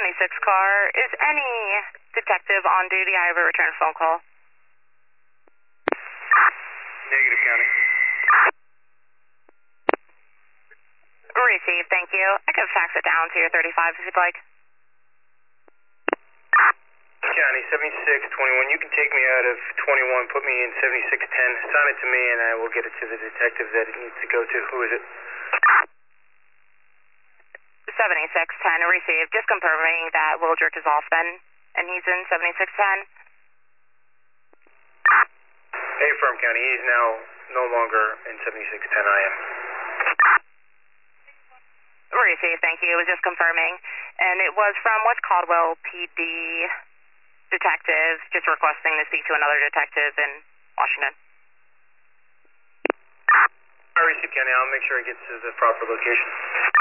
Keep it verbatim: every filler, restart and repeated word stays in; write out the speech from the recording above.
seventy-six car. Is any detective on duty? I have a return phone call. Negative, County. Received, thank you. I can fax it down to your thirty-five if you'd like. County, seventy-six twenty-one. You can take me out of twenty-one, put me in seventy-six ten. Assign it to me, and I will get it to the detective that it needs to go to. Who is it? seventy-six ten, received. Just confirming that Will Jerk is off then, and he's in seventy-six ten. Hey, Firm County, he's now no longer in seventy-six ten. I am. Received, thank you. It was just confirming. And it was from West Caldwell P D detective, just requesting to speak to another detective in Washington. All right, County, I'll make sure it gets to the proper location.